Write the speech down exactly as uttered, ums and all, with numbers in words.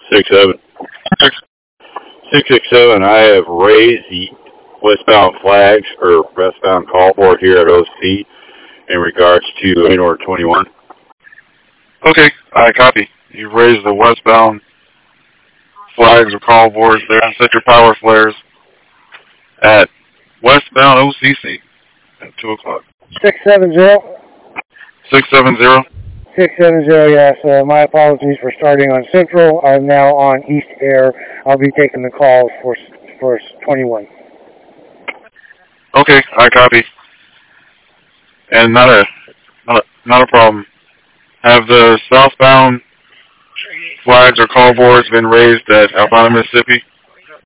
Six seven. Six. Six six seven. I have raised the westbound flags or westbound call board here at O C in regards to main order twenty-one. Okay, I copy. You've raised the westbound flags or call boards there and set your power flares at westbound O C C at two o'clock. Six seven zero. Six seven zero. Six seven zero. Yes. Uh, my apologies for starting on Central. I'm now on East Air. I'll be taking the call for for twenty-one. Okay, I copy. And not a not a, not a problem. Have the southbound flags or call boards been raised at Albina, Mississippi?